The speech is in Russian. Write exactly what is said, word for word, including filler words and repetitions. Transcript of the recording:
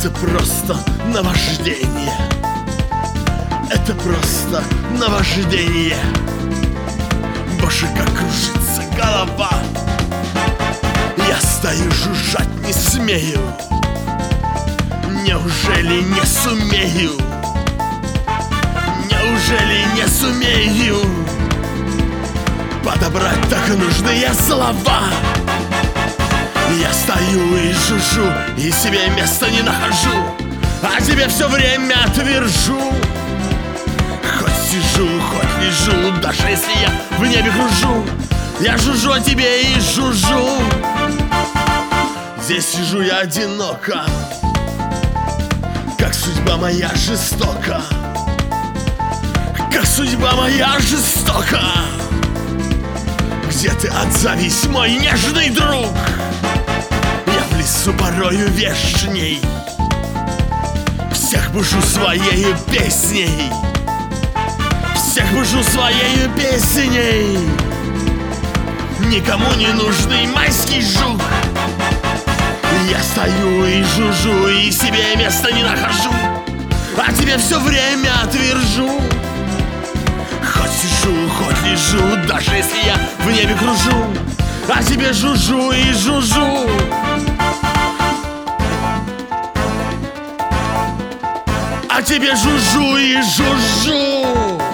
Это просто наваждение. Это просто наваждение. Боже, как кружится голова. Я стою, жужжать не смею. Неужели не сумею? Неужели не сумею подобрать так нужные слова? Я стою и жужжу, и себе места не нахожу, а тебе все время отвержу. Хоть сижу, хоть лежу, даже если я в небе кружу, я жужжу о тебе и жужжу. Здесь сижу я одиноко, как судьба моя жестока, как судьба моя жестока. Где ты, отзовись, мой нежный друг? Я в лесу порою вешней, всех бужу своею песней, всех бужу своею песней. Никому не нужный майский жук. Я стою и жужжу, и себе места не нахожу, а тебе все время отвержу. Хоть сижу, хоть лежу, даже если я в небе кружу, а тебе жужжу и жужжу. А тебе жужжу и жужжу.